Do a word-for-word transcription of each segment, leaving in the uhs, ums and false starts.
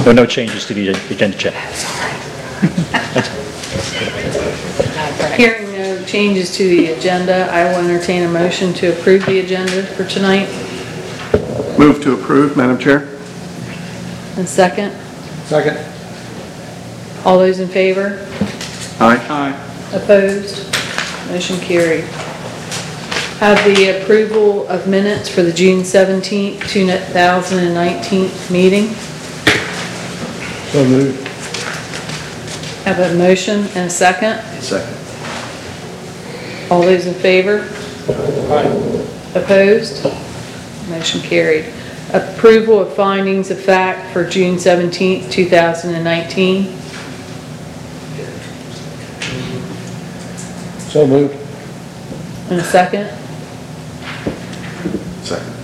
No, no changes to the agenda, Chair. Hearing no changes to the agenda, I will entertain a motion to approve the agenda for tonight. Move to approve, Madam Chair. And second, Second. all those in favor? Aye. Aye. Opposed? Motion carried. Have the approval of minutes for the June seventeenth, two thousand nineteen meeting. So moved. Have a motion and a second. Second. All those in favor? Aye. Opposed? Motion carried. Approval of findings of fact for June seventeenth, two thousand nineteen. So moved. And a second. Second.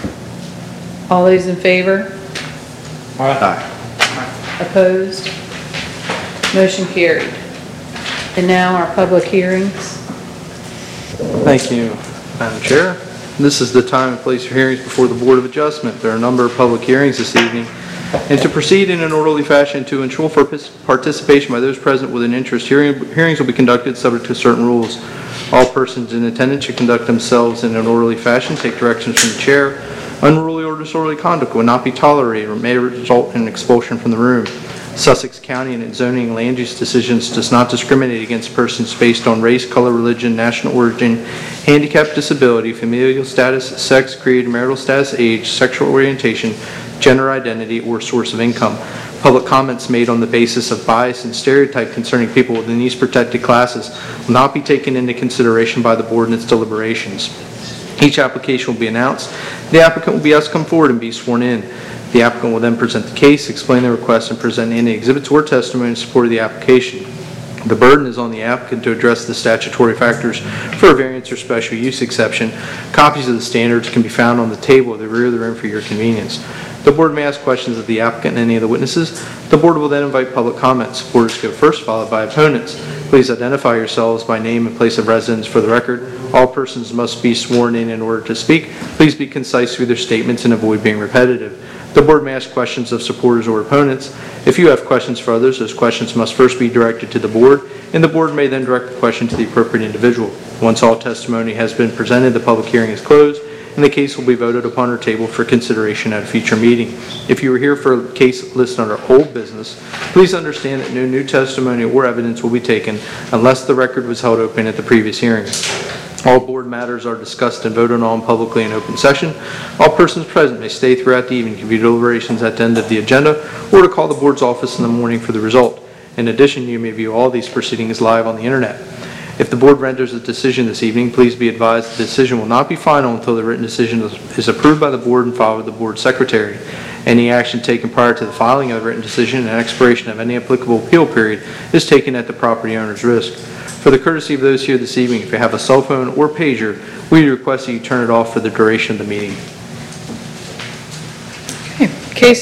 All those in favor? Aye. Opposed? Motion carried. And now our public hearings. Thank you, Madam Chair. This is the time and place for hearings before the Board of Adjustment. There are a number of public hearings this evening. And to proceed in an orderly fashion to ensure for participation by those present with an interest, hearing, hearings will be conducted subject to certain rules. All persons in attendance should conduct themselves in an orderly fashion, take directions from the chair. Unruly or disorderly conduct will not be tolerated or may result in expulsion from the room. Sussex County and its zoning and land use decisions does not discriminate against persons based on race, color, religion, national origin, handicap, disability, familial status, sex, creed, marital status, age, sexual orientation, gender identity, or source of income. Public comments made on the basis of bias and stereotype concerning people within these protected classes will not be taken into consideration by the board in its deliberations. Each application will be announced. The applicant will be asked to come forward and be sworn in. The applicant will then present the case, explain the request, and present any exhibits or testimony in support of the application. The burden is on the applicant to address the statutory factors for a variance or special use exception. Copies of the standards can be found on the table at the rear of the room for your convenience. The board may ask questions of the applicant and any of the witnesses. The board will then invite public comments. Supporters go first, followed by opponents. Please identify yourselves by name and place of residence for the record. All persons must be sworn in in order to speak. Please be concise through their statements and avoid being repetitive. The board may ask questions of supporters or opponents. If you have questions for others, those questions must first be directed to the board, and the board may then direct the question to the appropriate individual. Once all testimony has been presented, the public hearing is closed, and the case will be voted upon or tabled for consideration at a future meeting. If you are here for a case listed under old business, please understand that no new testimony or evidence will be taken unless the record was held open at the previous hearing. All board matters are discussed and voted on publicly in open session. All persons present may stay throughout the evening to view deliberations at the end of the agenda or to call the board's office in the morning for the result. In addition, you may view all these proceedings live on the internet. If the board renders a decision this evening, please be advised the decision will not be final until the written decision is approved by the board and filed with the board secretary. Any action taken prior to the filing of the written decision and expiration of any applicable appeal period is taken at the property owner's risk. For the courtesy of those here this evening, if you have a cell phone or pager, we request that you turn it off for the duration of the meeting.